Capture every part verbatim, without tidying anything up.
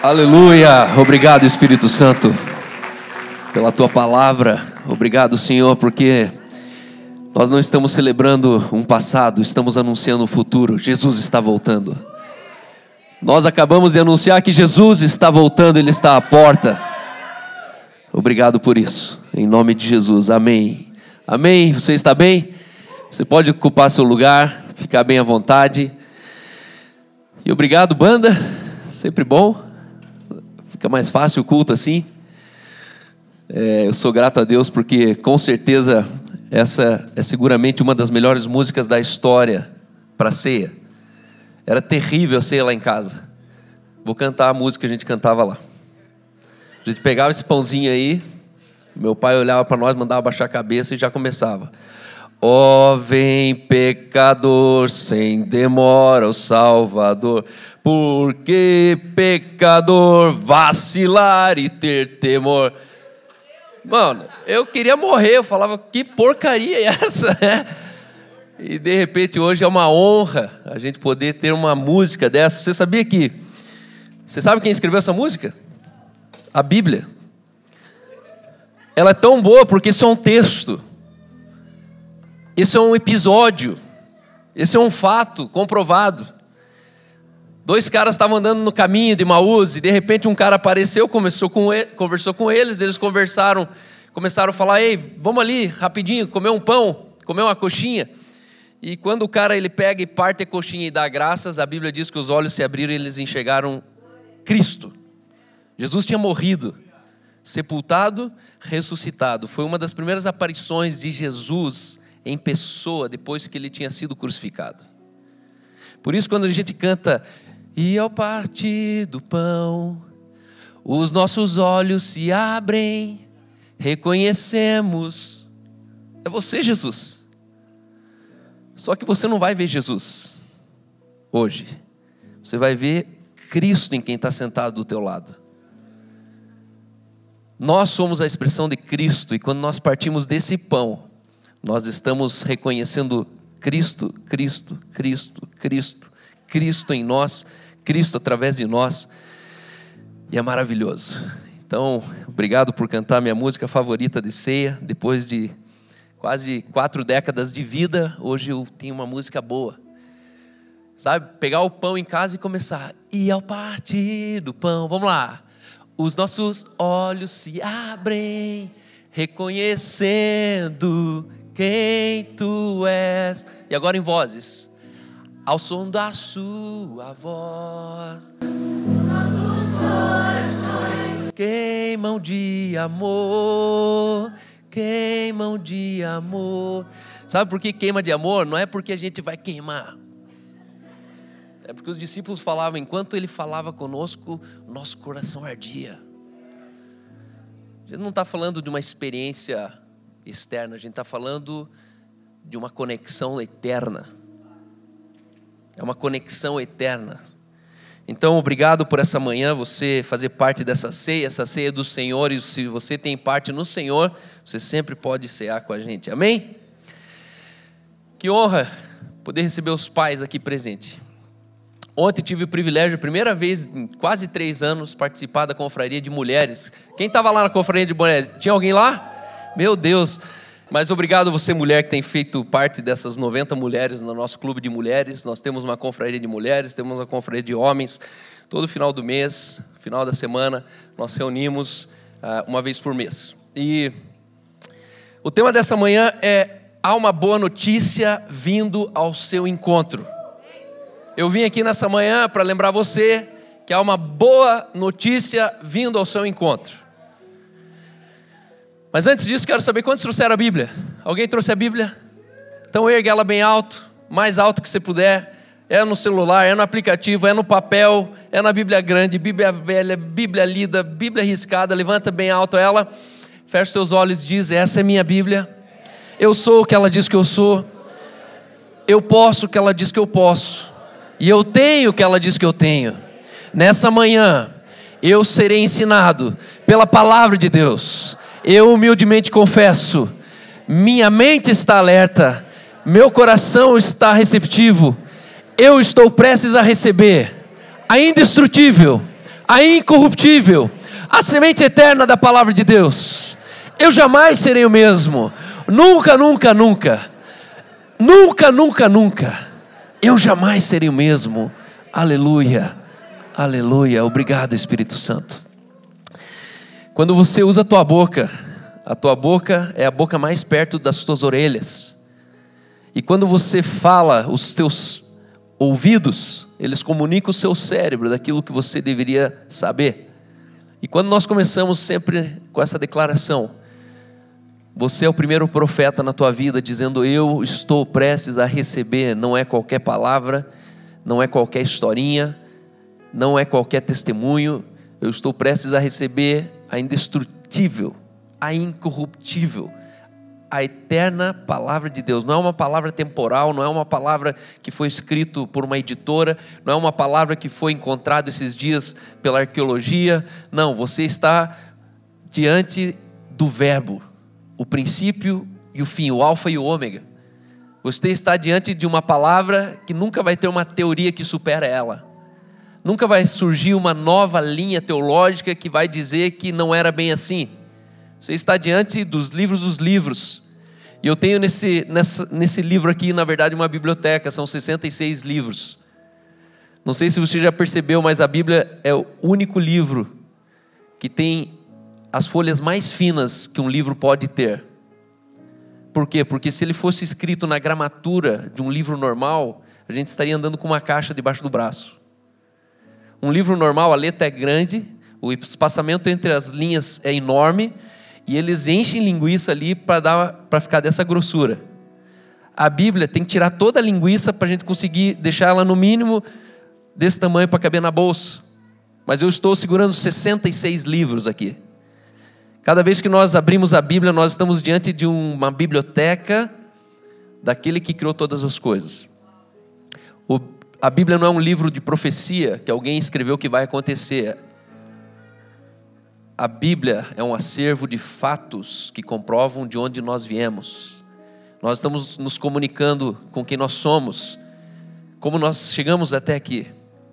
Aleluia, obrigado Espírito Santo pela tua palavra. Obrigado, Senhor, porque nós não estamos celebrando um passado, estamos anunciando o futuro. Jesus está voltando. Nós acabamos de anunciar que Jesus está voltando, Ele está à porta. Obrigado por isso, em nome de Jesus, amém. Amém, você está bem? Você pode ocupar seu lugar, ficar bem à vontade. E obrigado, banda, sempre bom. Fica mais fácil o culto assim. É, eu sou grato a Deus porque com certeza essa é seguramente uma das melhores músicas da história para a ceia. Era terrível a ceia lá em casa. Vou cantar a música que a gente cantava lá. A gente pegava esse pãozinho aí, meu pai olhava para nós, mandava baixar a cabeça e já começava. Ó, vem pecador, sem demora o Salvador. Por que pecador vacilar e ter temor? Mano, eu queria morrer, eu falava, que porcaria é essa, né? E de repente hoje é uma honra a gente poder ter uma música dessa. Você sabia que... Você sabe quem escreveu essa música? A Bíblia. Ela é tão boa porque isso é um texto. Isso é um episódio. Esse é um fato comprovado. Dois caras estavam andando no caminho de Emaús e de repente um cara apareceu, conversou com, ele, conversou com eles, eles conversaram, começaram a falar, ei, vamos ali rapidinho, comer um pão, comer uma coxinha. E quando o cara ele pega e parte a coxinha e dá graças, a Bíblia diz que os olhos se abriram e eles enxergaram Cristo. Jesus tinha morrido, sepultado, ressuscitado. Foi uma das primeiras aparições de Jesus em pessoa depois que ele tinha sido crucificado. Por isso quando a gente canta, e ao partir do pão, os nossos olhos se abrem, reconhecemos, é você, Jesus. Só que você não vai ver Jesus hoje. Você vai ver Cristo em quem está sentado do teu lado. Nós somos a expressão de Cristo e quando nós partimos desse pão, nós estamos reconhecendo Cristo, Cristo, Cristo, Cristo, Cristo em nós, Cristo através de nós, e é maravilhoso. Então, obrigado por cantar minha música favorita de ceia, depois de quase quatro décadas de vida, hoje eu tenho uma música boa, sabe, pegar o pão em casa e começar, e ao partir do pão, vamos lá, os nossos olhos se abrem, reconhecendo quem tu és, e agora em vozes, ao som da sua voz, os nossos corações queimam de amor, queimam de amor. Sabe por que queima de amor? Não é porque a gente vai queimar, é porque os discípulos falavam, enquanto ele falava conosco, nosso coração ardia. A gente não está falando de uma experiência externa, a gente está falando de uma conexão eterna. É uma conexão eterna. Então, obrigado por essa manhã, você fazer parte dessa ceia, essa ceia do Senhor, e se você tem parte no Senhor, você sempre pode cear com a gente, amém? Que honra poder receber os pais aqui presentes. Ontem tive o privilégio, primeira vez em quase três anos, participar da confraria de mulheres. Quem estava lá na confraria de mulheres? Tinha alguém lá? Meu Deus! Mas obrigado você, mulher, que tem feito parte dessas noventa mulheres no nosso clube de mulheres. Nós temos uma confraria de mulheres, temos uma confraria de homens. Todo final do mês, final da semana, nós reunimos uh, uma vez por mês. E o tema dessa manhã é: há uma boa notícia vindo ao seu encontro. Eu vim aqui nessa manhã para lembrar você que há uma boa notícia vindo ao seu encontro. Mas antes disso, quero saber quantos trouxeram a Bíblia. Alguém trouxe a Bíblia? Então ergue ela bem alto, mais alto que você puder. É no celular, é no aplicativo, é no papel, é na Bíblia grande, Bíblia velha, Bíblia lida, Bíblia riscada. Levanta bem alto ela, fecha os seus olhos e diz: essa é minha Bíblia. Eu sou o que ela diz que eu sou. Eu posso o que ela diz que eu posso. E eu tenho o que ela diz que eu tenho. Nessa manhã, eu serei ensinado pela palavra de Deus. Eu humildemente confesso, minha mente está alerta, meu coração está receptivo, eu estou prestes a receber a indestrutível, a incorruptível, a semente eterna da palavra de Deus. Eu jamais serei o mesmo. Nunca, nunca, nunca. Nunca, nunca, nunca. Eu jamais serei o mesmo. Aleluia. Aleluia. Obrigado, Espírito Santo. Quando você usa a tua boca, a tua boca é a boca mais perto das tuas orelhas. E quando você fala, os teus ouvidos, eles comunicam o seu cérebro daquilo que você deveria saber. E quando nós começamos sempre com essa declaração, você é o primeiro profeta na tua vida, dizendo: eu estou prestes a receber. Não é qualquer palavra, não é qualquer historinha, não é qualquer testemunho. Eu estou prestes a receber a indestrutível, a incorruptível, a eterna palavra de Deus. Não é uma palavra temporal, não é uma palavra que foi escrito por uma editora, não é uma palavra que foi encontrada esses dias pela arqueologia. Não, você está diante do verbo, o princípio e o fim, o alfa e o ômega. Você está diante de uma palavra que nunca vai ter uma teoria que supera ela. Nunca vai surgir uma nova linha teológica que vai dizer que não era bem assim. Você está diante dos livros dos livros. E eu tenho nesse, nessa, nesse livro aqui, na verdade, uma biblioteca. São sessenta e seis livros. Não sei se você já percebeu, mas a Bíblia é o único livro que tem as folhas mais finas que um livro pode ter. Por quê? Porque se ele fosse escrito na gramatura de um livro normal, a gente estaria andando com uma caixa debaixo do braço. Um livro normal, a letra é grande, o espaçamento entre as linhas é enorme, e eles enchem linguiça ali para dar, para ficar dessa grossura. A Bíblia tem que tirar toda a linguiça para a gente conseguir deixar ela no mínimo desse tamanho para caber na bolsa. Mas eu estou segurando sessenta e seis livros aqui. Cada vez que nós abrimos a Bíblia, nós estamos diante de uma biblioteca daquele que criou todas as coisas. O, a Bíblia não é um livro de profecia que alguém escreveu que vai acontecer. A Bíblia é um acervo de fatos que comprovam de onde nós viemos. Nós estamos nos comunicando com quem nós somos, como nós chegamos até aqui.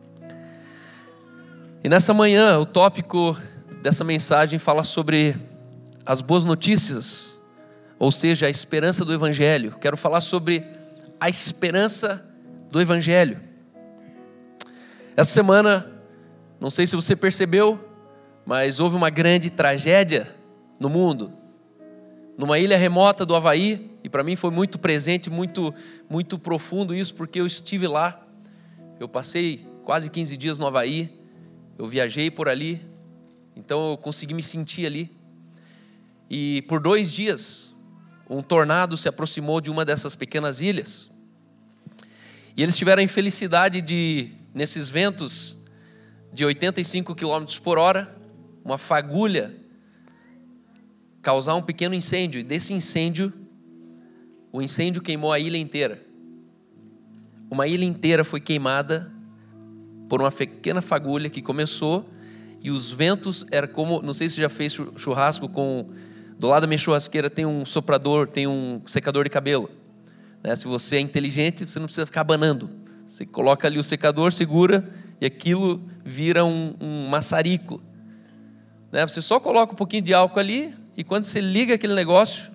E nessa manhã, o tópico dessa mensagem fala sobre as boas notícias, ou seja, a esperança do Evangelho. Quero falar sobre a esperança do Evangelho. Essa semana, não sei se você percebeu, mas houve uma grande tragédia no mundo, numa ilha remota do Havaí, e para mim foi muito presente, muito, muito profundo isso, porque eu estive lá. Eu passei quase quinze dias no Havaí, eu viajei por ali, então eu consegui me sentir ali. E por dois dias, um tornado se aproximou de uma dessas pequenas ilhas. E eles tiveram a infelicidade de, nesses ventos de oitenta e cinco quilômetros por hora, uma fagulha, causar um pequeno incêndio. E desse incêndio, o incêndio queimou a ilha inteira. Uma ilha inteira foi queimada por uma pequena fagulha que começou. E os ventos eram como, não sei se você já fez churrasco com, do lado da minha churrasqueira tem um soprador, tem um secador de cabelo, né? Se você é inteligente, você não precisa ficar abanando. Você coloca ali o secador, segura, e aquilo vira um, um maçarico, né? Você só coloca um pouquinho de álcool ali, e quando você liga aquele negócio,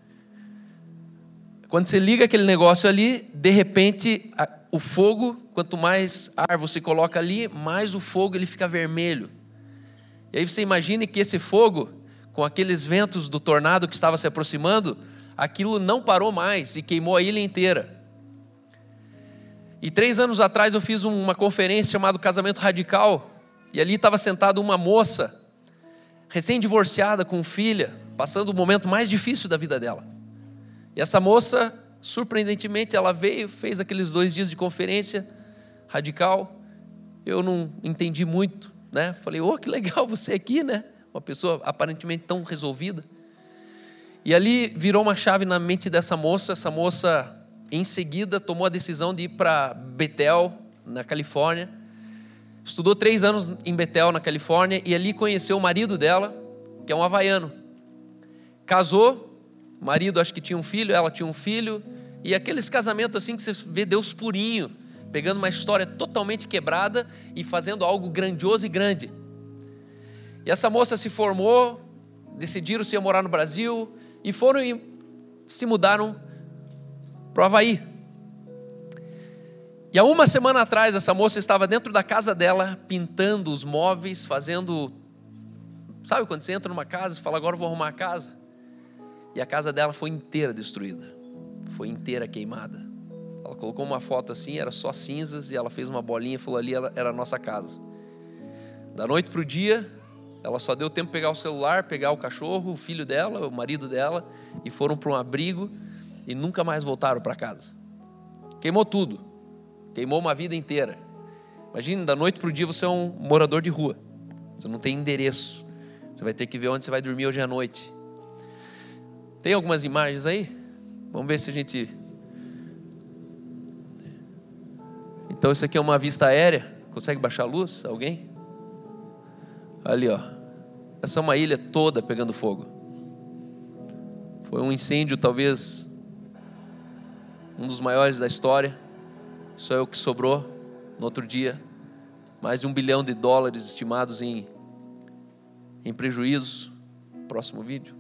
quando você liga aquele negócio ali, de repente, a, o fogo, quanto mais ar você coloca ali, mais o fogo ele fica vermelho. E aí você imagine que esse fogo, com aqueles ventos do tornado que estava se aproximando, aquilo não parou mais e queimou a ilha inteira. E três anos atrás eu fiz uma conferência chamada Casamento Radical, e ali estava sentada uma moça, recém-divorciada, com filha, passando o momento mais difícil da vida dela. E essa moça, surpreendentemente, ela veio, fez aqueles dois dias de conferência radical. Eu não entendi muito, né? Falei, oh, que legal você aqui, né? Uma pessoa aparentemente tão resolvida. E ali virou uma chave na mente dessa moça. Essa moça, em seguida, tomou a decisão de ir para Bethel, na Califórnia. Estudou três anos em Bethel, na Califórnia, e ali conheceu o marido dela, que é um havaiano. Casou, o marido acho que tinha um filho, ela tinha um filho, e aqueles casamentos assim que você vê Deus purinho, pegando uma história totalmente quebrada e fazendo algo grandioso e grande. E essa moça se formou, decidiram se ia morar no Brasil e foram e se mudaram para o Havaí. E há uma semana atrás, essa moça estava dentro da casa dela, pintando os móveis, fazendo... Sabe quando você entra numa casa e fala, agora eu vou arrumar a casa? E a casa dela foi inteira destruída. Foi inteira queimada. Ela colocou uma foto assim, era só cinzas, e ela fez uma bolinha e falou, ali era a nossa casa. Da noite para o dia, ela só deu tempo de pegar o celular, pegar o cachorro, o filho dela, o marido dela, e foram para um abrigo e nunca mais voltaram para casa. Queimou tudo. Queimou uma vida inteira. Imagina, da noite para o dia você é um morador de rua. Você não tem endereço. Você vai ter que ver onde você vai dormir hoje à noite. Tem algumas imagens aí? Vamos ver se a gente... Então isso aqui é uma vista aérea. Consegue baixar a luz? Alguém? Ali, ó. Essa é uma ilha toda pegando fogo. Foi um incêndio, talvez um dos maiores da história. Só é o que sobrou. No outro dia, mais de um bilhão de dólares estimados em, em prejuízos. Próximo vídeo.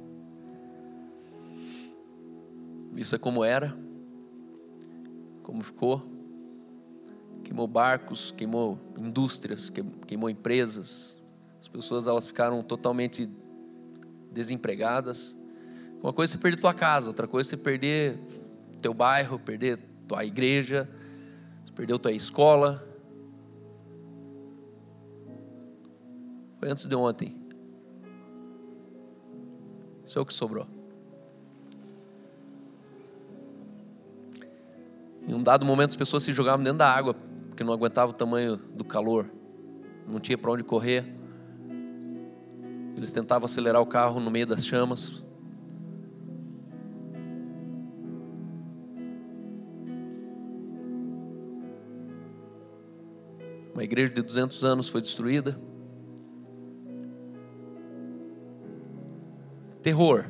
Isso é como era, como ficou. Queimou barcos, queimou indústrias, queimou empresas. As pessoas, elas ficaram totalmente desempregadas. Uma coisa é você perder tua casa, outra coisa é você perder teu bairro, perder tua igreja, você perdeu tua escola. Foi antes de ontem. Isso é o que sobrou. Em um dado momento as pessoas se jogavam dentro da água, porque não aguentavam o tamanho do calor. Não tinha para onde correr. Eles tentavam acelerar o carro no meio das chamas. Uma igreja de duzentos anos foi destruída. Terror.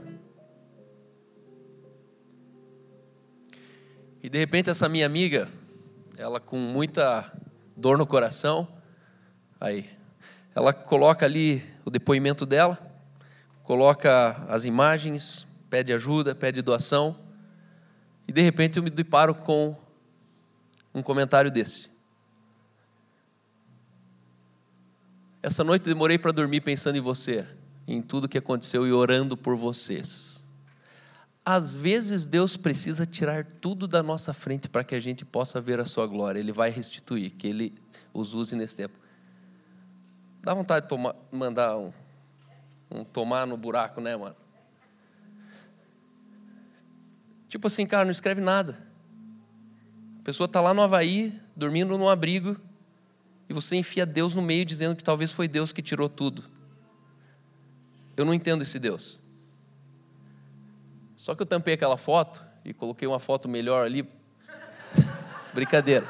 E de repente essa minha amiga, ela com muita dor no coração, aí, ela coloca ali o depoimento dela, coloca as imagens, pede ajuda, pede doação, e de repente eu me deparo com um comentário desse. Essa noite eu demorei para dormir pensando em você, em tudo que aconteceu e orando por vocês. Às vezes Deus precisa tirar tudo da nossa frente para que a gente possa ver a sua glória. Ele vai restituir, que Ele os use nesse tempo. Dá vontade de tomar, mandar um, um tomar no buraco, né, mano? Tipo assim, cara, não escreve nada. A pessoa está lá no Havaí, dormindo num abrigo, e você enfia Deus no meio dizendo que talvez foi Deus que tirou tudo. Eu não entendo esse Deus. Só que eu tampei aquela foto e coloquei uma foto melhor ali. Brincadeira.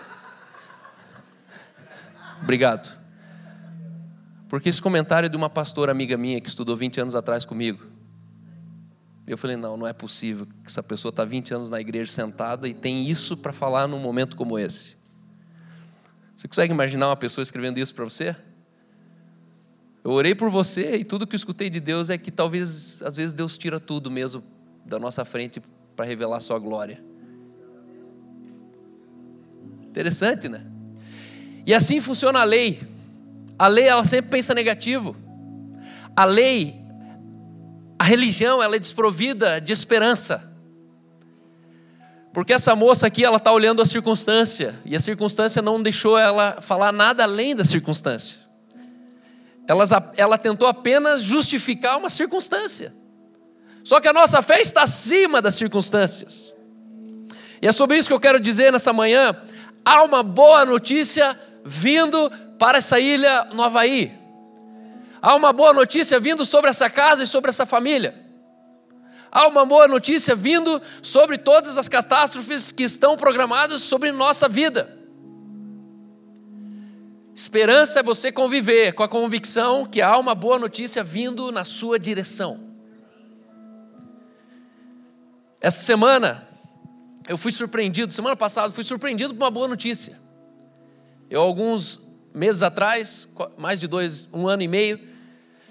Obrigado. Porque esse comentário é de uma pastora amiga minha que estudou vinte anos atrás comigo. Eu falei, não, não é possível que essa pessoa está vinte anos na igreja sentada e tem isso para falar num momento como esse. Você consegue imaginar uma pessoa escrevendo isso para você? Eu orei por você e tudo que eu escutei de Deus é que talvez, às vezes, Deus tira tudo mesmo da nossa frente para revelar a sua glória. Interessante, né? E assim funciona a lei. A lei, ela sempre pensa negativo. A lei, a religião, ela é desprovida de esperança. Porque essa moça aqui, ela está olhando a circunstância, e a circunstância não deixou ela falar nada além da circunstância. Ela, ela tentou apenas justificar uma circunstância. Só que a nossa fé está acima das circunstâncias. E é sobre isso que eu quero dizer nessa manhã. Há uma boa notícia vindo para essa ilha no Havaí. Há uma boa notícia vindo sobre essa casa e sobre essa família. Há uma boa notícia vindo sobre todas as catástrofes que estão programadas sobre nossa vida. Esperança é você conviver com a convicção que há uma boa notícia vindo na sua direção. Essa semana, eu fui surpreendido, semana passada, fui surpreendido por uma boa notícia. Eu, alguns meses atrás, mais de dois, um ano e meio,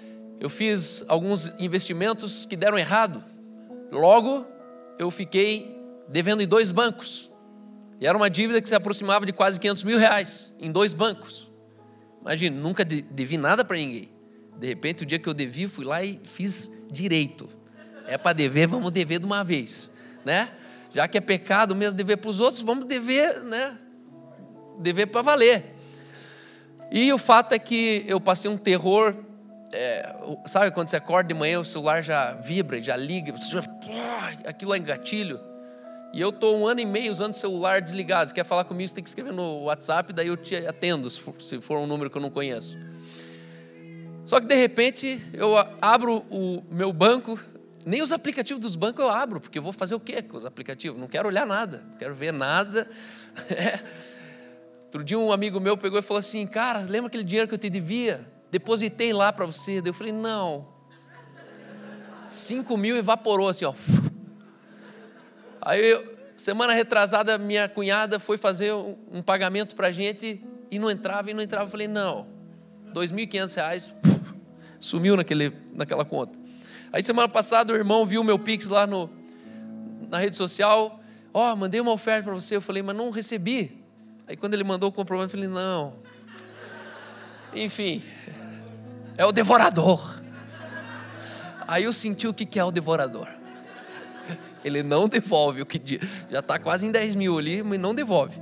eu fiz alguns investimentos que deram errado. Logo, eu fiquei devendo em dois bancos. E era uma dívida que se aproximava de quase quinhentos mil reais em dois bancos. Imagina, nunca devi nada para ninguém. De repente, o dia que eu devi, fui lá e fiz direito. É para dever, vamos dever de uma vez, né? Já que é pecado mesmo dever para os outros, vamos dever, né? Dever para valer. E o fato é que eu passei um terror, é, sabe quando você acorda de manhã, o celular já vibra, já liga, você já, aquilo é gatilho. E eu estou um ano e meio usando o celular desligado. Se quer falar comigo, você tem que escrever no WhatsApp, daí eu te atendo, se for, se for um número que eu não conheço. Só que de repente, eu abro o meu banco, nem os aplicativos dos bancos eu abro, porque eu vou fazer o quê com os aplicativos? Não quero olhar nada, não quero ver nada. É. Outro dia um amigo meu pegou e falou assim, cara, lembra aquele dinheiro que eu te devia? Depositei lá para você. Daí eu falei, não. Cinco mil evaporou assim, ó. Aí, eu, semana retrasada, minha cunhada foi fazer um, um pagamento para a gente e não entrava, e não entrava. Eu falei, não, dois mil e quinhentos reais, puf, sumiu naquele, naquela conta. Aí, semana passada, o irmão viu meu Pix lá no, na rede social. Ó, oh, mandei uma oferta para você. Eu falei, mas não recebi. Aí, quando ele mandou o comprovante, eu falei, não. Enfim, é o devorador. Aí eu senti o que é o devorador. Ele não devolve o que já está quase em dez mil ali, mas não devolve.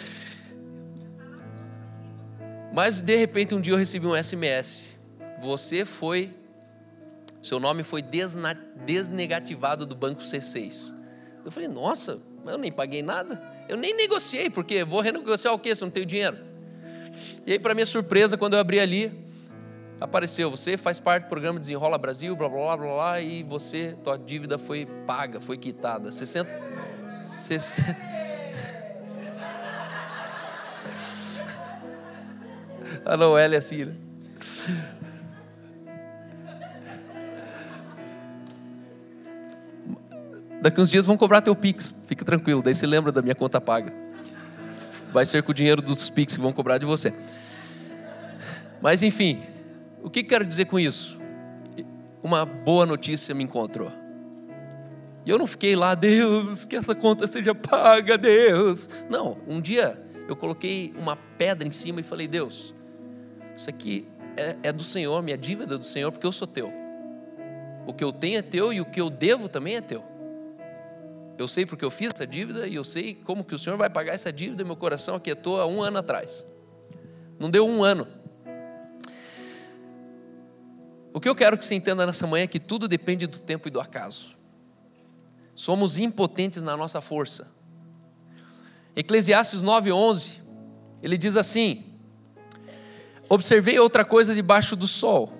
Mas de repente um dia eu recebi um S M S. Você foi, seu nome foi desna, desnegativado do banco C seis. Eu falei, nossa, eu nem paguei nada. Eu nem negociei, porque vou renegociar o quê se eu não tenho dinheiro? E aí, para minha surpresa, quando eu abri ali, apareceu, você faz parte do programa Desenrola Brasil, blá, blá, blá, blá, blá, e você, tua dívida foi paga, foi quitada. sessenta... sessenta... A Noelle é assim, né? Daqui uns dias vão cobrar teu Pix, fica tranquilo, daí você lembra da minha conta paga. Vai ser com o dinheiro dos Pix que vão cobrar de você. Mas enfim, o que quero dizer com isso? Uma boa notícia me encontrou. E eu não fiquei lá, Deus, que essa conta seja paga, Deus. Não, um dia eu coloquei uma pedra em cima e falei, Deus, isso aqui é, é do Senhor, minha dívida é do Senhor, porque eu sou teu. O que eu tenho é teu e o que eu devo também é teu. Eu sei porque eu fiz essa dívida e eu sei como que o Senhor vai pagar essa dívida. Meu coração aquietou há um ano atrás. Não deu um ano. O que eu quero que você entenda nessa manhã é que tudo depende do tempo e do acaso. Somos impotentes na nossa força. Eclesiastes nove, onze, ele diz assim, observei outra coisa debaixo do sol.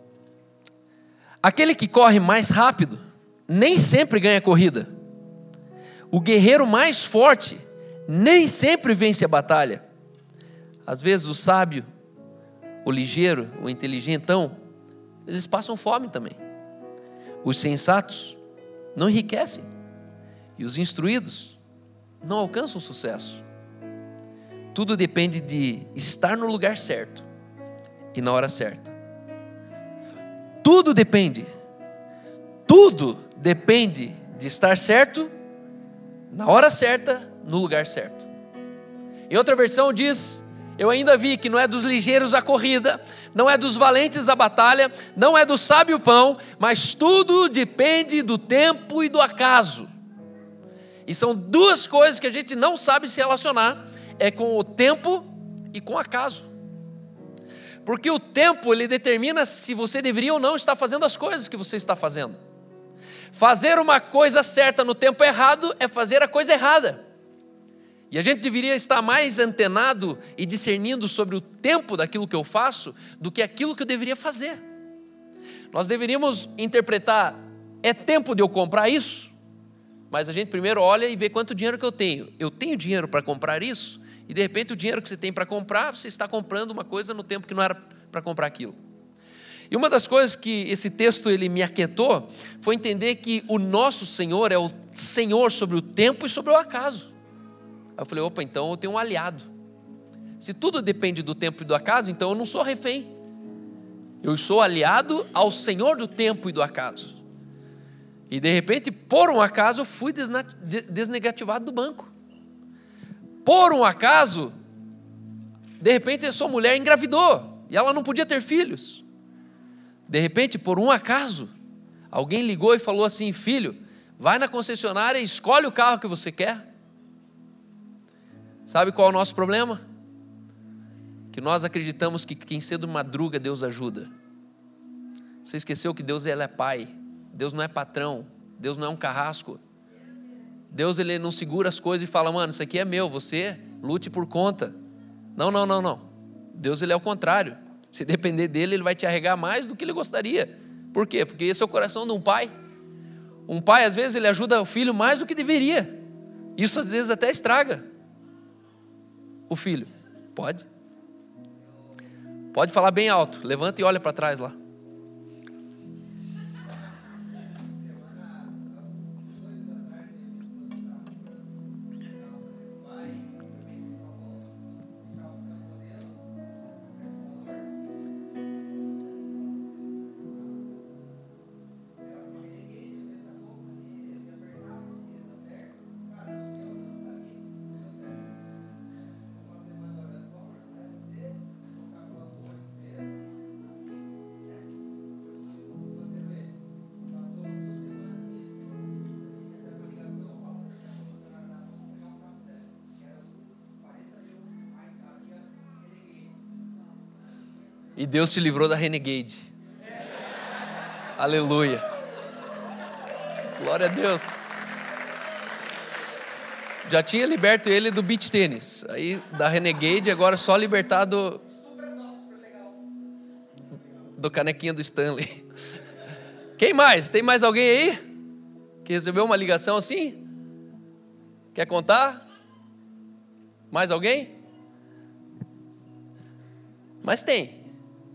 Aquele que corre mais rápido, nem sempre ganha corrida. O guerreiro mais forte, nem sempre vence a batalha. Às vezes o sábio, o ligeiro, o inteligentão, eles passam fome também. Os sensatos não enriquecem. E os instruídos não alcançam sucesso. Tudo depende de estar no lugar certo e na hora certa. Tudo depende. Tudo depende de estar certo, na hora certa, no lugar certo. Em outra versão diz, eu ainda vi que não é dos ligeiros a corrida, não é dos valentes a batalha, não é do sábio o pão, mas tudo depende do tempo e do acaso. E são duas coisas que a gente não sabe se relacionar, é com o tempo e com o acaso. Porque o tempo, ele determina se você deveria ou não estar fazendo as coisas que você está fazendo. Fazer uma coisa certa no tempo errado é fazer a coisa errada. E a gente deveria estar mais antenado e discernindo sobre o tempo daquilo que eu faço do que aquilo que eu deveria fazer. Nós deveríamos interpretar, é tempo de eu comprar isso? Mas a gente primeiro olha e vê quanto dinheiro que eu tenho. Eu tenho dinheiro para comprar isso? E de repente o dinheiro que você tem para comprar, você está comprando uma coisa no tempo que não era para comprar aquilo. E uma das coisas que esse texto ele me aquietou foi entender que o nosso Senhor é o Senhor sobre o tempo e sobre o acaso. Aí eu falei, opa, então eu tenho um aliado. Se tudo depende do tempo e do acaso, então eu não sou refém. Eu sou aliado ao Senhor do tempo e do acaso. E de repente, por um acaso, eu fui desnegativado do banco. Por um acaso, de repente a sua mulher engravidou e ela não podia ter filhos. De repente, por um acaso, alguém ligou e falou assim: filho, vai na concessionária e escolhe o carro que você quer. Sabe qual é o nosso problema? Que nós acreditamos que quem cedo madruga, Deus ajuda. Você esqueceu que Deus ele é pai. Deus não é patrão. Deus não é um carrasco. Deus ele não segura as coisas e fala: mano, isso aqui é meu, você lute por conta. Não, não, não, não. Deus ele é o contrário. Se depender dele, ele vai te arregar mais do que ele gostaria. Por quê? Porque esse é o coração de um pai. Um pai, às vezes, ele ajuda o filho mais do que deveria. Isso, às vezes, até estraga o filho. Pode. Pode falar bem alto. Levanta e olha para trás lá. E Deus te livrou da Renegade. Aleluia. Glória a Deus. Já tinha liberto ele do beach tênis. Aí da Renegade, agora só libertar do, do canequinha do Stanley. Quem mais? Tem mais alguém aí que recebeu uma ligação assim? Quer contar? Mais alguém? Mas tem.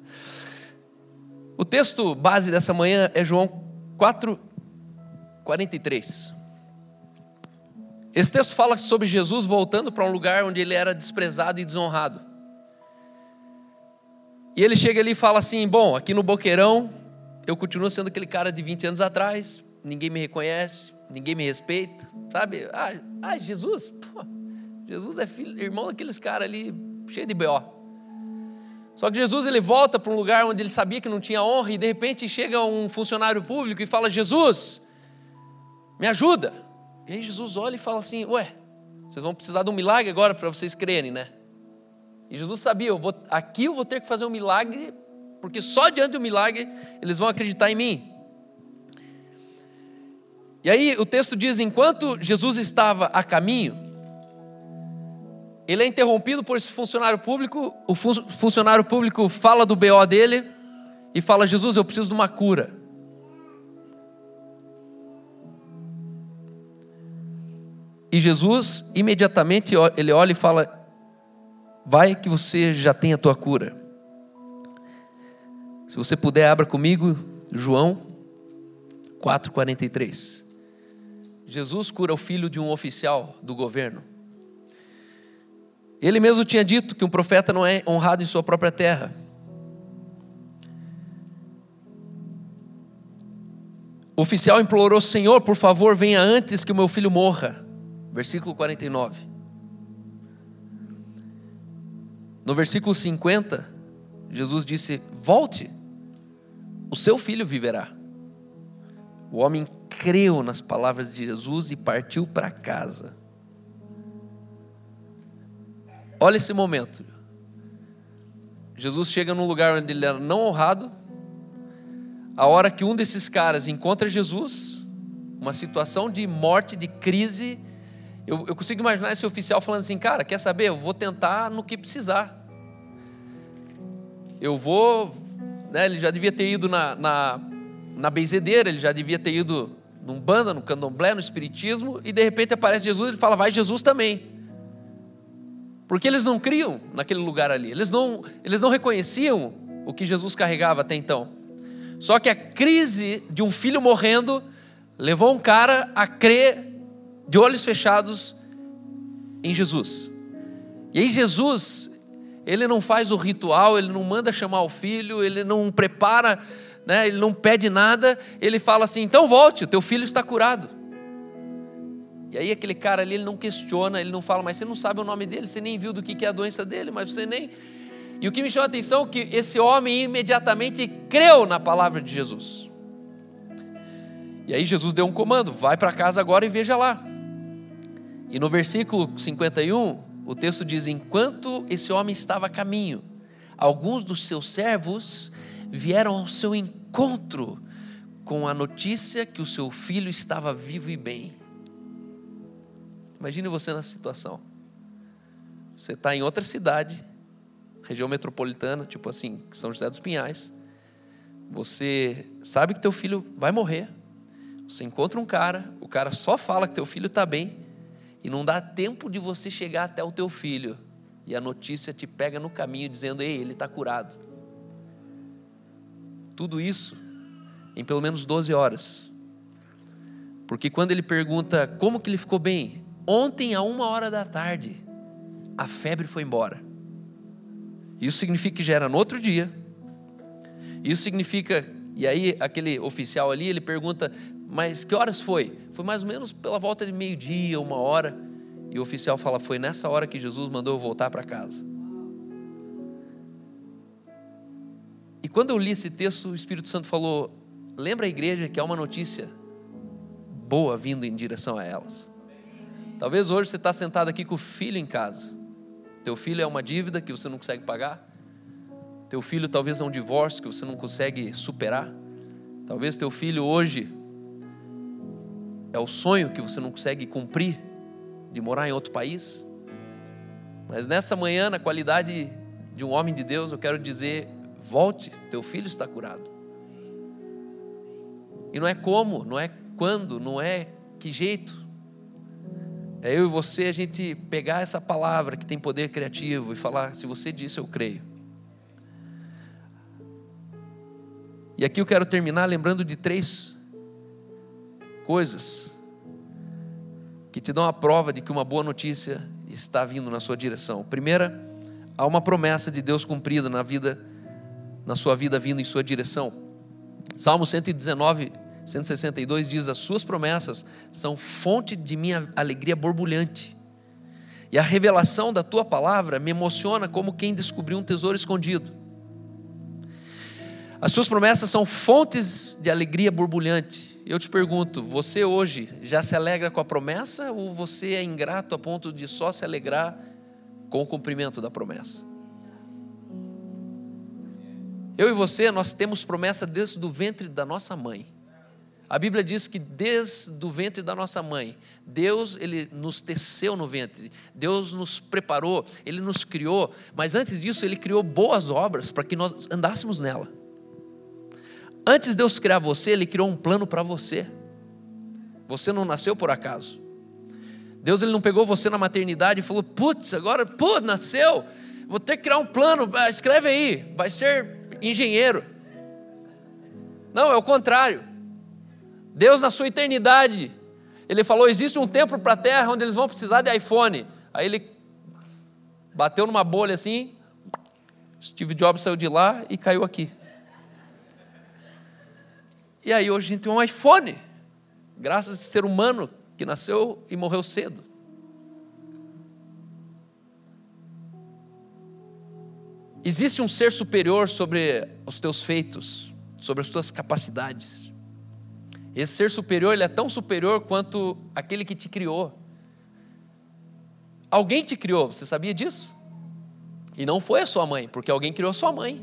O texto base dessa manhã é João quatro, quarenta e três. Esse texto fala sobre Jesus voltando para um lugar onde ele era desprezado e desonrado. E ele chega ali e fala assim: bom, aqui no Boqueirão, eu continuo sendo aquele cara de vinte anos atrás, ninguém me reconhece, ninguém me respeita, sabe? Ah, ah Jesus, pô, Jesus é filho, irmão daqueles caras ali, cheio de B O. Só que Jesus ele volta para um lugar onde ele sabia que não tinha honra e de repente chega um funcionário público e fala: Jesus, me ajuda. E aí Jesus olha e fala assim: ué, vocês vão precisar de um milagre agora para vocês crerem, né? E Jesus sabia, eu vou, aqui eu vou ter que fazer um milagre, porque só diante do milagre eles vão acreditar em mim. E aí o texto diz: enquanto Jesus estava a caminho, ele é interrompido por esse funcionário público. O funcionário público fala do B O dele e fala: Jesus, eu preciso de uma cura. E Jesus imediatamente ele olha e fala: vai que você já tem a tua cura. Se você puder, abra comigo João quatro, quarenta e três. Jesus cura o filho de um oficial do governo. Ele mesmo tinha dito que um profeta não é honrado em sua própria terra. O oficial implorou: Senhor, por favor, venha antes que o meu filho morra. Versículo quarenta e nove. No versículo cinquenta, Jesus disse: volte, o seu filho viverá. O homem creu nas palavras de Jesus e partiu para casa. Olha esse momento. Jesus chega num lugar onde ele era não honrado. A hora que um desses caras encontra Jesus, uma situação de morte, de crise, eu, eu consigo imaginar esse oficial falando assim: cara, quer saber? Eu vou tentar no que precisar. Eu vou, né, ele já devia ter ido na, na, na benzedeira, ele já devia ter ido num banda, no candomblé, no espiritismo, e de repente aparece Jesus e ele fala: vai Jesus também. Porque eles não criam naquele lugar ali. Eles não, eles não reconheciam o que Jesus carregava até então. Só que a crise de um filho morrendo levou um cara a crer de olhos fechados em Jesus. E aí Jesus, Ele não faz o ritual, ele não manda chamar o filho, ele não prepara, né, ele não pede nada. Ele fala assim: então volte, o teu filho está curado. E aí aquele cara ali, ele não questiona, ele não fala: mas você não sabe o nome dele, você nem viu do que é a doença dele, mas você nem... E o que me chama a atenção é que esse homem imediatamente creu na palavra de Jesus. E aí Jesus deu um comando: vai para casa agora e veja lá. E no versículo cinquenta e um, o texto diz: enquanto esse homem estava a caminho, alguns dos seus servos vieram ao seu encontro com a notícia que o seu filho estava vivo e bem. Imagine você nessa situação. Você está em outra cidade, região metropolitana, tipo assim, São José dos Pinhais. Você sabe que teu filho vai morrer. Você encontra um cara, o cara só fala que teu filho está bem, e não dá tempo de você chegar até o teu filho, e a notícia te pega no caminho dizendo: ei, ele está curado. Tudo isso em pelo menos doze horas. Porque quando ele pergunta como que ele ficou bem, ontem a uma hora da tarde a febre foi embora. Isso significa que já era no outro dia. Isso significa, e aí aquele oficial ali, ele pergunta: mas que horas foi? Foi mais ou menos pela volta de meio-dia, uma hora. E o oficial fala: foi nessa hora que Jesus mandou eu voltar para casa. E quando eu li esse texto, o Espírito Santo falou: lembra a igreja que há uma notícia boa vindo em direção a elas. Talvez hoje você está sentado aqui com o filho em casa. Teu filho é uma dívida que você não consegue pagar. Teu filho talvez é um divórcio que você não consegue superar. Talvez teu filho hoje é o sonho que você não consegue cumprir, de morar em outro país. Mas nessa manhã, na qualidade de um homem de Deus, eu quero dizer: volte, teu filho está curado. E não é como, não é quando, não é que jeito. É eu e você, a gente pegar essa palavra que tem poder criativo e falar: se você disse, eu creio. E aqui eu quero terminar lembrando de três coisas que te dão a prova de que uma boa notícia está vindo na sua direção. Primeira, há uma promessa de Deus cumprida na vida, na sua vida, vindo em sua direção. Salmo cento e dezenove, cento e sessenta e dois diz: as suas promessas são fonte de minha alegria borbulhante, e a revelação da tua palavra me emociona como quem descobriu um tesouro escondido. As suas promessas são fontes de alegria borbulhante. Eu te pergunto: você hoje já se alegra com a promessa, ou você é ingrato a ponto de só se alegrar com o cumprimento da promessa? Eu e você, nós temos promessa desde o ventre da nossa mãe. A Bíblia diz que desde o ventre da nossa mãe, Deus, Ele nos teceu no ventre, Deus nos preparou, Ele nos criou, mas antes disso Ele criou boas obras para que nós andássemos nela. Antes de Deus criar você, Ele criou um plano para você. Você não nasceu por acaso. Deus, Ele não pegou você na maternidade e falou: putz, agora, putz, nasceu, vou ter que criar um plano, escreve aí, vai ser engenheiro. Não, é o contrário. Deus, na sua eternidade, Ele falou: existe um tempo para a terra onde eles vão precisar de iPhone. Aí Ele bateu numa bolha assim, Steve Jobs saiu de lá e caiu aqui. E aí hoje a gente tem um iPhone, graças a esse ser humano que nasceu e morreu cedo. Existe um ser superior sobre os teus feitos, sobre as tuas capacidades. Esse ser superior, ele é tão superior quanto aquele que te criou. Alguém te criou, você sabia disso? E não foi a sua mãe, porque alguém criou a sua mãe.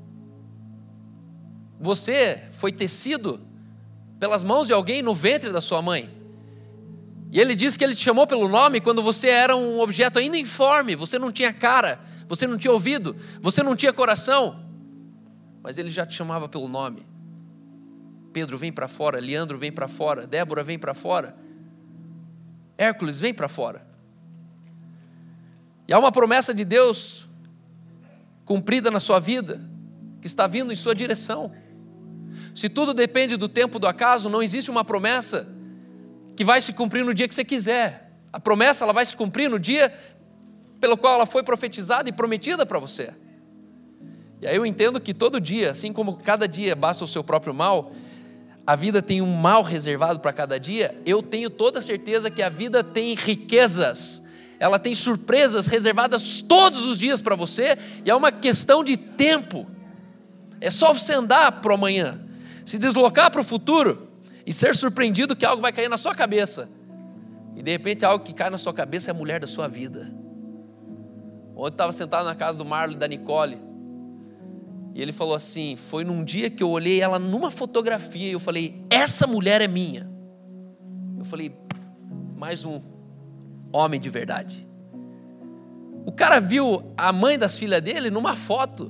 Você foi tecido pelas mãos de alguém no ventre da sua mãe. E ele diz que ele te chamou pelo nome quando você era um objeto ainda informe. Você não tinha cara, você não tinha ouvido, você não tinha coração, mas ele já te chamava pelo nome. Pedro, vem para fora. Leandro, vem para fora. Débora, vem para fora. Hércules, vem para fora. E há uma promessa de Deus cumprida na sua vida, que está vindo em sua direção. Se tudo depende do tempo do acaso, não existe uma promessa que vai se cumprir no dia que você quiser. A promessa, ela vai se cumprir no dia pelo qual ela foi profetizada e prometida para você. E aí eu entendo que todo dia, assim como cada dia basta o seu próprio mal, a vida tem um mal reservado para cada dia. Eu tenho toda a certeza que a vida tem riquezas, ela tem surpresas reservadas todos os dias para você, e é uma questão de tempo. É só você andar para o amanhã, se deslocar para o futuro e ser surpreendido que algo vai cair na sua cabeça. E de repente algo que cai na sua cabeça é a mulher da sua vida. Ontem eu estava sentado na casa do Marlon e da Nicole, e ele falou assim, foi num dia que eu olhei ela numa fotografia e eu falei, essa mulher é minha. Eu falei, mais um homem de verdade. O cara viu a mãe das filhas dele numa foto,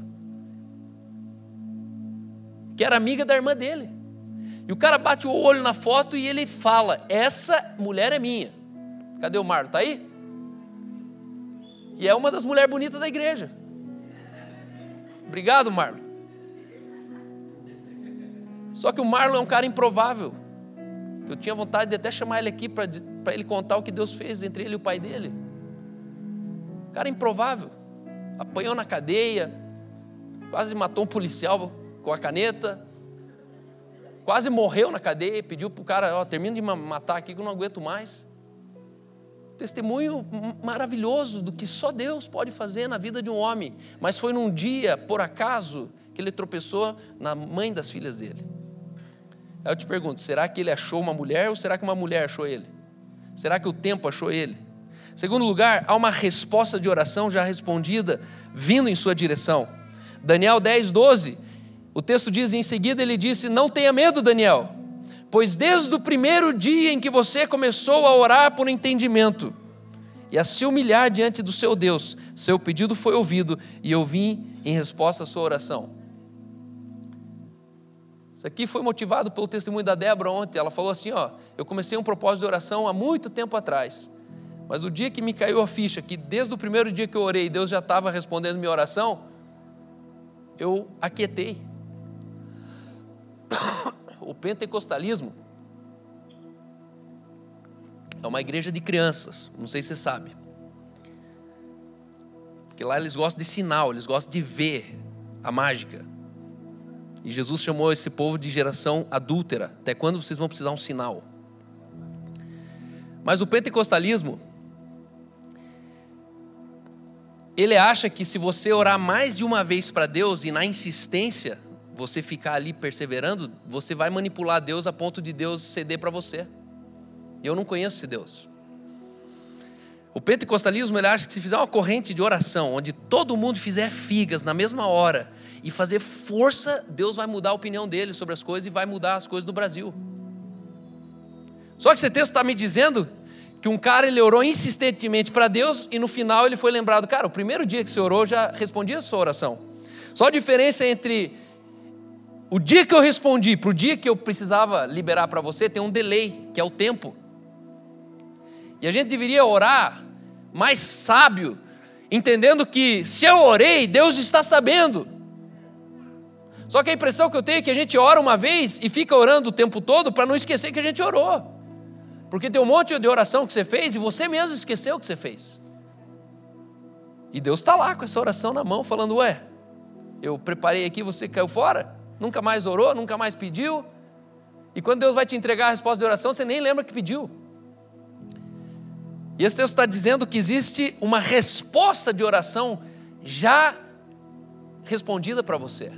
que era amiga da irmã dele. E o cara bate o olho na foto e ele fala, essa mulher é minha. Cadê o Marlon? Está aí? E é uma das mulheres bonitas da igreja. Obrigado, Marlon. Só que o Marlon é um cara improvável. Eu tinha vontade de até chamar ele aqui para ele contar o que Deus fez entre ele e o pai dele. Cara improvável. Apanhou na cadeia, quase matou um policial com a caneta, quase morreu na cadeia, pediu para o cara, ó, termina de matar aqui que eu não aguento mais. Testemunho maravilhoso do que só Deus pode fazer na vida de um homem. Mas foi num dia, por acaso, que ele tropeçou na mãe das filhas dele. Aí eu te pergunto, será que ele achou uma mulher ou será que uma mulher achou ele? Será que o tempo achou ele? Segundo lugar, há uma resposta de oração já respondida, vindo em sua direção. Daniel dez, doze, o texto diz, em seguida ele disse, não tenha medo, Daniel, pois desde o primeiro dia em que você começou a orar por entendimento e a se humilhar diante do seu Deus, seu pedido foi ouvido e eu vim em resposta à sua oração. Isso aqui foi motivado pelo testemunho da Débora ontem. Ela falou assim, ó, eu comecei um propósito de oração há muito tempo atrás, mas o dia que me caiu a ficha, que desde o primeiro dia que eu orei, Deus já estava respondendo minha oração, eu aquietei. O pentecostalismo é uma igreja de crianças, não sei se você sabe, porque lá eles gostam de sinal, eles gostam de ver a mágica, e Jesus chamou esse povo de geração adúltera. Até quando vocês vão precisar de um sinal? Mas o pentecostalismo, ele acha que se você orar mais de uma vez para Deus e na insistência você ficar ali perseverando, você vai manipular Deus a ponto de Deus ceder para você. Eu não conheço esse Deus. O pentecostalismo, ele acha que se fizer uma corrente de oração, onde todo mundo fizer figas na mesma hora, e fazer força, Deus vai mudar a opinião dele sobre as coisas e vai mudar as coisas do Brasil. Só que esse texto está me dizendo que um cara, ele orou insistentemente para Deus e no final ele foi lembrado, cara, o primeiro dia que você orou, eu já respondi a sua oração. Só a diferença entre o dia que eu respondi para o dia que eu precisava liberar para você, tem um delay, que é o tempo. E a gente deveria orar mais sábio, entendendo que se eu orei, Deus está sabendo. Só que a impressão que eu tenho é que a gente ora uma vez e fica orando o tempo todo para não esquecer que a gente orou. Porque tem um monte de oração que você fez e você mesmo esqueceu o que você fez. E Deus está lá com essa oração na mão falando, ué, eu preparei aqui, você caiu fora? Nunca mais orou, nunca mais pediu? E quando Deus vai te entregar a resposta de oração, você nem lembra que pediu. E esse texto está dizendo que existe uma resposta de oração já respondida para você.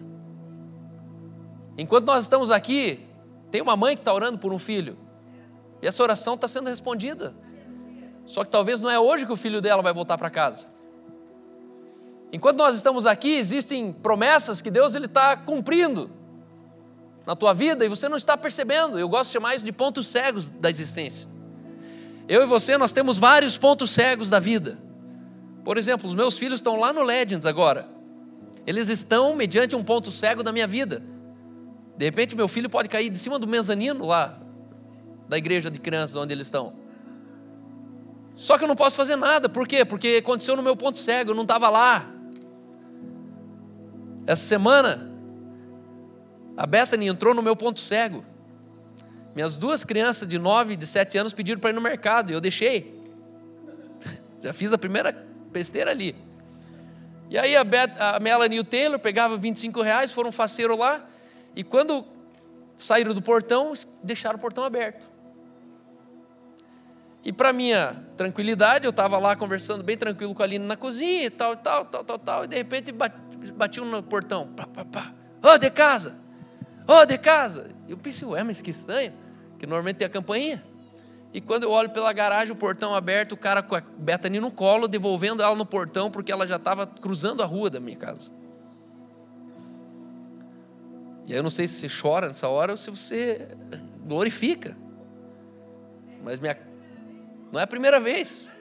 Enquanto nós estamos aqui, tem uma mãe que está orando por um filho. E essa oração está sendo respondida. Só que talvez não é hoje que o filho dela vai voltar para casa. Enquanto nós estamos aqui, existem promessas que Deus está cumprindo na tua vida e você não está percebendo. Eu gosto de chamar isso de pontos cegos da existência. Eu e você, nós temos vários pontos cegos da vida. Por exemplo, os meus filhos estão lá no Legends agora. Eles estão mediante um ponto cego da minha vida. De repente meu filho pode cair de cima do mezanino lá, da igreja de crianças onde eles estão. Só que eu não posso fazer nada, por quê? Porque aconteceu no meu ponto cego, eu não estava lá. Essa semana, a Bethany entrou no meu ponto cego. Minhas duas crianças de nove e de sete anos pediram para ir no mercado, e eu deixei. Já fiz a primeira besteira ali. E aí a, Beth, a Melanie e o Taylor pegavam vinte e cinco reais, foram faceiro lá, e quando saíram do portão, deixaram o portão aberto. E para minha tranquilidade, eu estava lá conversando bem tranquilo com a Aline na cozinha e tal, tal, tal, tal, tal, e de repente batiam no portão, pá, pá, pá. Ô, de casa, ô, de casa. Eu pensei, ué, mas que estranho, que normalmente tem a campainha. E quando eu olho pela garagem, o portão aberto, o cara com a Bethany no colo, devolvendo ela no portão, porque ela já estava cruzando a rua da minha casa. E aí eu não sei se você chora nessa hora ou se você glorifica. Mas minha... não é a primeira vez.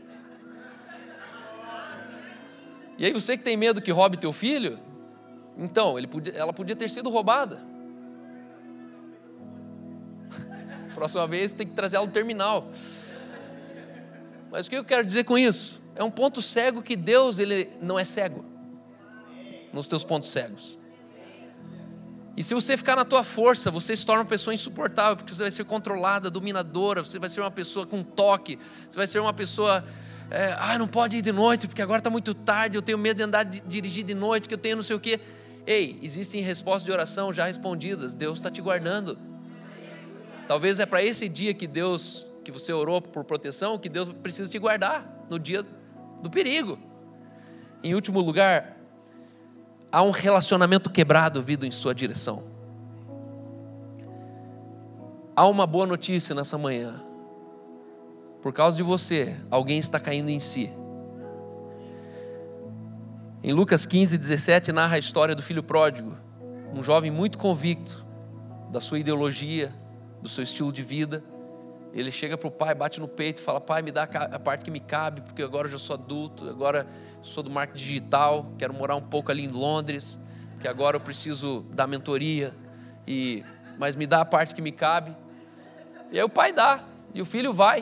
E aí você que tem medo que roube teu filho, então, ele podia, ela podia ter sido roubada. Próxima vez tem que trazer ela no terminal. Mas o que eu quero dizer com isso? É um ponto cego que Deus, ele não é cego nos teus pontos cegos. E se você ficar na tua força, você se torna uma pessoa insuportável, porque você vai ser controlada, dominadora, você vai ser uma pessoa com toque, você vai ser uma pessoa, é, ah, não pode ir de noite, porque agora está muito tarde, eu tenho medo de andar de dirigir de noite, que eu tenho não sei o quê. Ei, existem respostas de oração já respondidas, Deus está te guardando. Talvez é para esse dia que Deus, que você orou por proteção, que Deus precisa te guardar, no dia do perigo. Em último lugar, há um relacionamento quebrado vindo em sua direção. Há uma boa notícia nessa manhã. Por causa de você, alguém está caindo em si. Em Lucas quinze, dezessete, narra a história do filho pródigo. Um jovem muito convicto da sua ideologia, do seu estilo de vida. Ele chega para o pai, bate no peito e fala, pai, me dá a parte que me cabe, porque agora eu já sou adulto, agora sou do marketing digital, quero morar um pouco ali em Londres, porque agora eu preciso dar mentoria, e, mas me dá a parte que me cabe. E aí o pai dá, e o filho vai.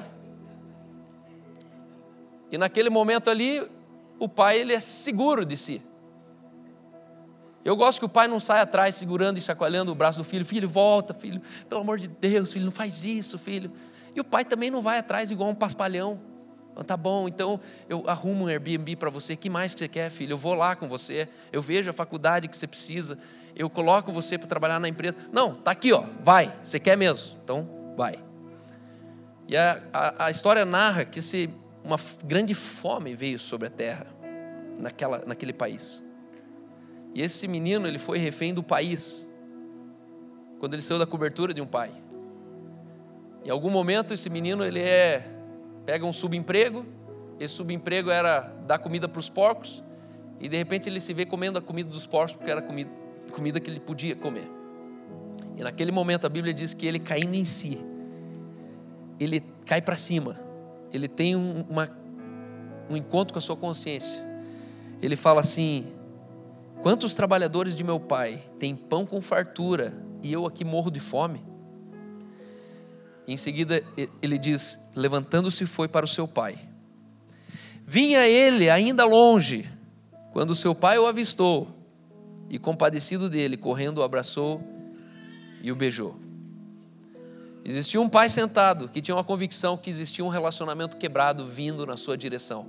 E naquele momento ali, o pai, ele é seguro de si. Eu gosto que o pai não saia atrás segurando e chacoalhando o braço do filho. Filho, volta, filho, pelo amor de Deus, filho, não faz isso, filho. E o pai também não vai atrás igual um paspalhão. Ah, tá bom, então eu arrumo um Airbnb para você. O que mais que você quer, filho? Eu vou lá com você. Eu vejo a faculdade que você precisa. Eu coloco você para trabalhar na empresa. Não, tá aqui, ó, vai. Você quer mesmo? Então, vai. E a, a, a história narra que esse, uma grande fome veio sobre a terra, naquela, naquele país. E esse menino, ele foi refém do país, quando ele saiu da cobertura de um pai. Em algum momento, esse menino, ele é, pega um subemprego, esse subemprego era dar comida para os porcos, e de repente ele se vê comendo a comida dos porcos, porque era comida, comida que ele podia comer. E naquele momento, a Bíblia diz que ele, caindo em si, ele cai para cima, ele tem um, uma, um encontro com a sua consciência. Ele fala assim, quantos trabalhadores de meu pai têm pão com fartura e eu aqui morro de fome? E em seguida ele diz, levantando-se foi para o seu pai. Vinha ele ainda longe, quando seu pai o avistou, e compadecido dele, correndo o abraçou e o beijou. Existia um pai sentado que tinha uma convicção que existia um relacionamento quebrado vindo na sua direção.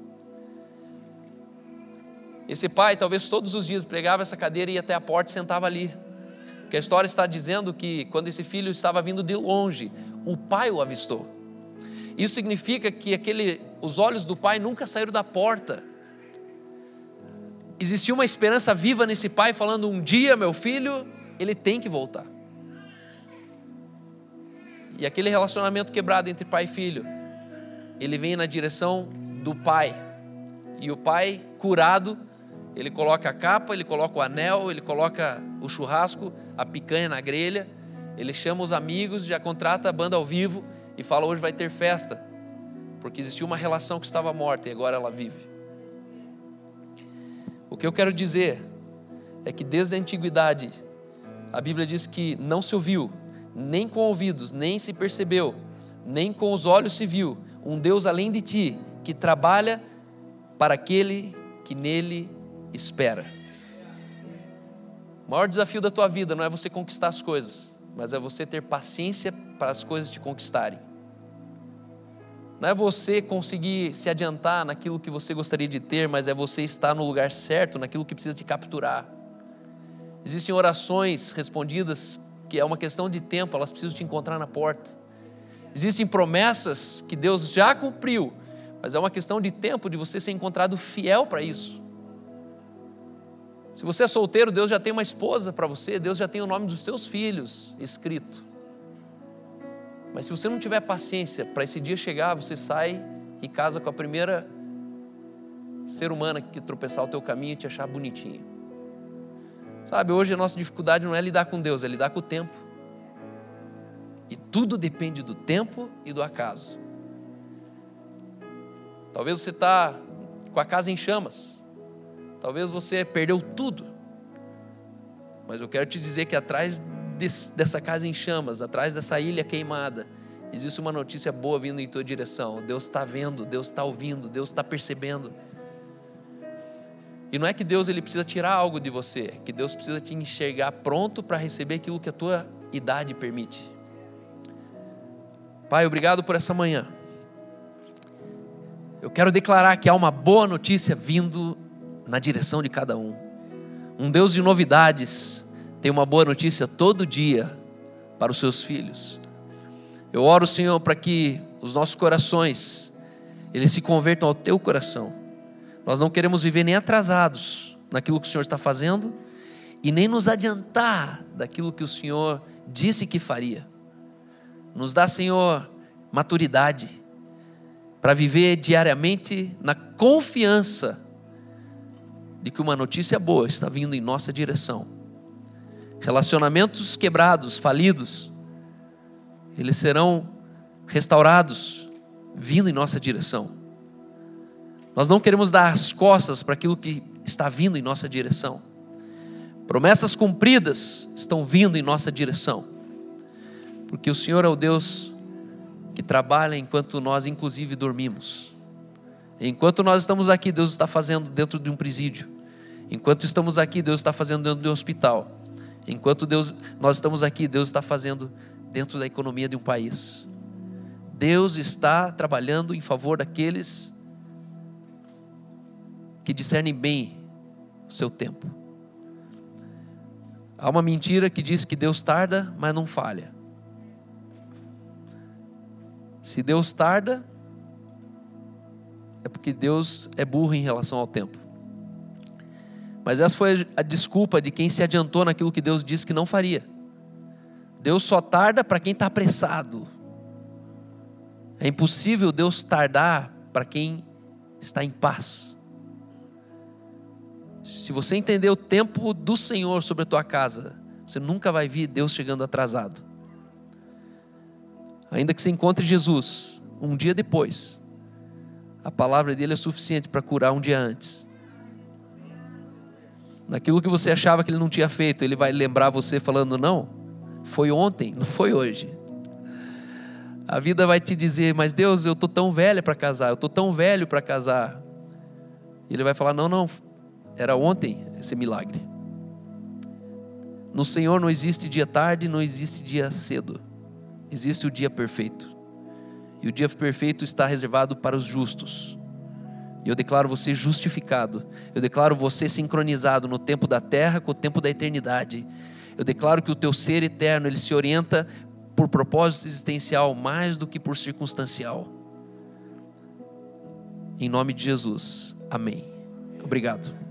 Esse pai, talvez todos os dias, pregava essa cadeira e ia até a porta e sentava ali. Porque a história está dizendo que quando esse filho estava vindo de longe, o pai o avistou. Isso significa que aquele, os olhos do pai nunca saíram da porta. Existia uma esperança viva nesse pai falando, um dia meu filho, ele tem que voltar. E aquele relacionamento quebrado entre pai e filho, ele vem na direção do pai. E o pai, curado, ele coloca a capa, ele coloca o anel, ele coloca o churrasco, a picanha na grelha, ele chama os amigos, já contrata a banda ao vivo e fala, hoje vai ter festa, porque existia uma relação que estava morta e agora ela vive. O que eu quero dizer é que desde a antiguidade, a Bíblia diz que não se ouviu, nem com ouvidos, nem se percebeu, nem com os olhos se viu, um Deus além de ti, que trabalha para aquele que nele espera. O maior desafio da tua vida não é você conquistar as coisas, mas é você ter paciência para as coisas te conquistarem. Não é você conseguir se adiantar naquilo que você gostaria de ter, mas é você estar no lugar certo, naquilo que precisa te capturar. Existem orações respondidas que é uma questão de tempo, elas precisam te encontrar na porta. Existem promessas que Deus já cumpriu, mas é uma questão de tempo de você ser encontrado fiel para isso. Se você é solteiro, Deus já tem uma esposa para você, Deus já tem o nome dos seus filhos escrito. Mas se você não tiver paciência para esse dia chegar, você sai e casa com a primeira ser humana que tropeçar o teu caminho e te achar bonitinho. Sabe, hoje a nossa dificuldade não é lidar com Deus, é lidar com o tempo. E tudo depende do tempo e do acaso. Talvez você está com a casa em chamas. Talvez você perdeu tudo. Mas eu quero te dizer que atrás desse, dessa casa em chamas, atrás dessa ilha queimada, existe uma notícia boa vindo em tua direção. Deus está vendo, Deus está ouvindo, Deus está percebendo. E não é que Deus ele precisa tirar algo de você, é que Deus precisa te enxergar pronto para receber aquilo que a tua idade permite. Pai, obrigado por essa manhã. Eu quero declarar que há uma boa notícia vindo na direção de cada um. Um Deus de novidades tem uma boa notícia todo dia para os seus filhos. Eu oro, Senhor, para que os nossos corações eles se convertam ao teu coração. Nós não queremos viver nem atrasados naquilo que o Senhor está fazendo e nem nos adiantar daquilo que o Senhor disse que faria. Nos dá, Senhor, maturidade para viver diariamente na confiança de que uma notícia boa está vindo em nossa direção. Relacionamentos quebrados, falidos, eles serão restaurados vindo em nossa direção. Nós não queremos dar as costas para aquilo que está vindo em nossa direção. Promessas cumpridas estão vindo em nossa direção, porque o Senhor é o Deus que trabalha enquanto nós inclusive dormimos. Enquanto nós estamos aqui, Deus está fazendo dentro de um presídio. Enquanto estamos aqui, Deus está fazendo dentro de um hospital. Enquanto Deus, nós estamos aqui, Deus está fazendo dentro da economia de um país. Deus está trabalhando em favor daqueles que discernem bem o seu tempo. Há uma mentira que diz que Deus tarda, mas não falha. Se Deus tarda, é porque Deus é burro em relação ao tempo. Mas essa foi a desculpa de quem se adiantou naquilo que Deus disse que não faria. Deus só tarda para quem está apressado. É impossível Deus tardar para quem está em paz. Se você entender o tempo do Senhor sobre a tua casa, você nunca vai ver Deus chegando atrasado. Ainda que você encontre Jesus um dia depois, a palavra dele é suficiente para curar um dia antes. Naquilo que você achava que ele não tinha feito, ele vai lembrar você falando, não, foi ontem, não foi hoje. A vida vai te dizer, mas Deus, eu estou tão velha para casar, eu estou tão velho para casar. E ele vai falar, não, não, era ontem esse milagre. No Senhor não existe dia tarde, não existe dia cedo. Existe o dia perfeito. E o dia perfeito está reservado para os justos. E eu declaro você justificado. Eu declaro você sincronizado no tempo da terra com o tempo da eternidade. Eu declaro que o teu ser eterno, ele se orienta por propósito existencial mais do que por circunstancial. Em nome de Jesus. Amém. Obrigado.